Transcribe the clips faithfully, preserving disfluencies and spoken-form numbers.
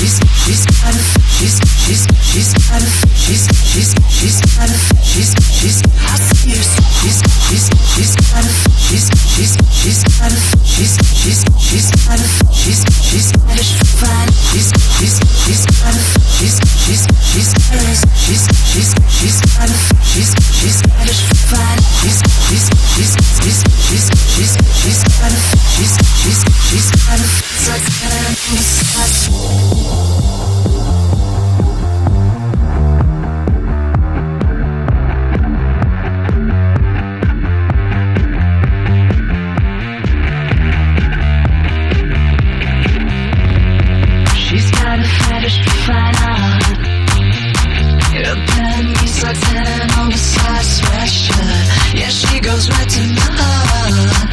she's she's kind of she's she's she's kind of she's she's she's kind of she's she's I see you she's she's she's kind of she's she's she's kind of she's she's she's kind of she's she's kind of fine she's she's she's kind of she's she's she's kind of she's she's she's kind of she's she's kind of fine she's she's she's she's she's she's she's kind of she's she's she's kind of so it's kind of she's got a fetish for fine art. Her panties like ten on the side sweatshirt. Yeah, she goes right to my heart.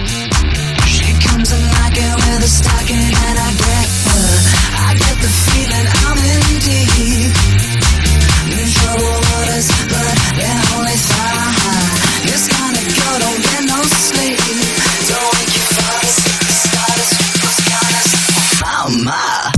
She comes in like it with a stocking and I get her. I get the feeling I'm in deep in trouble waters, but they're only thigh high. This kind of girl don't get no sleep. Don't wake your fathers, starters, who's got us? Oh my.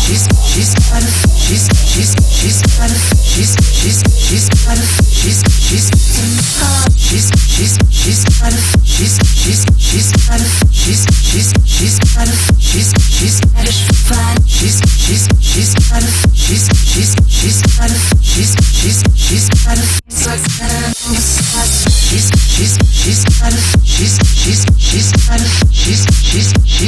She's she's she's kind of she's she's she's kind of she's she's she's kind of she's she's she's kind of she's she's she's kind of she's she's kind of fine. She's she's she's kind of she's she's she's kind of she's she's she's kind of she's she's she's kind of she's she's she's kind of she's she's